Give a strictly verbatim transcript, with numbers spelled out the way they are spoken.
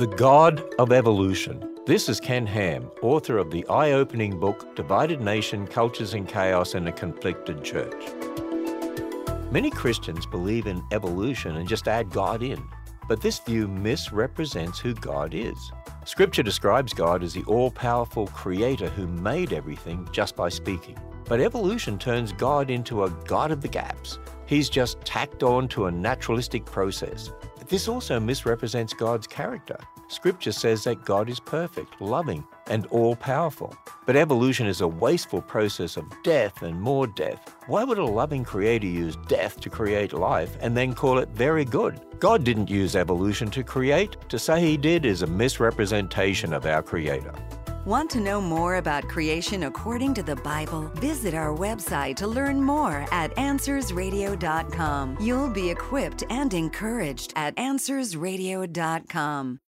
The God of Evolution. This is Ken Ham, author of the eye-opening book, Divided Nation, Cultures in Chaos and a Conflicted Church. Many Christians believe in evolution and just add God in, but this view misrepresents who God is. Scripture describes God as the all-powerful creator who made everything just by speaking. But evolution turns God into a God of the gaps. He's just tacked on to a naturalistic process. This also misrepresents God's character. Scripture says that God is perfect, loving, and all-powerful. But evolution is a wasteful process of death and more death. Why would a loving creator use death to create life and then call it very good? God didn't use evolution to create. To say he did is a misrepresentation of our creator. Want to know more about creation according to the Bible? Visit our website to learn more at answers radio dot com. You'll be equipped and encouraged at answers radio dot com.